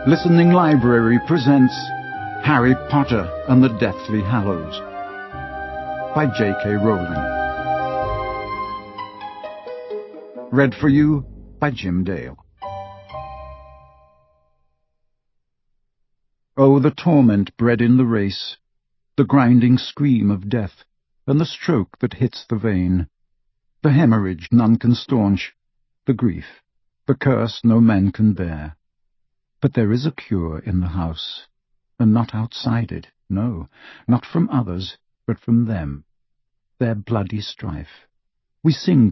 Listening Library presents Harry Potter and the Deathly Hallows by J.K. Rowling. Read for you by Jim Dale. Oh, the torment bred in the race, the grinding scream of death, and the stroke that hits the vein, the hemorrhage none can staunch, the grief, the curse no man can bear. But there is a cure in the house, and not outside it, no, not from others, but from them, their bloody strife. We sing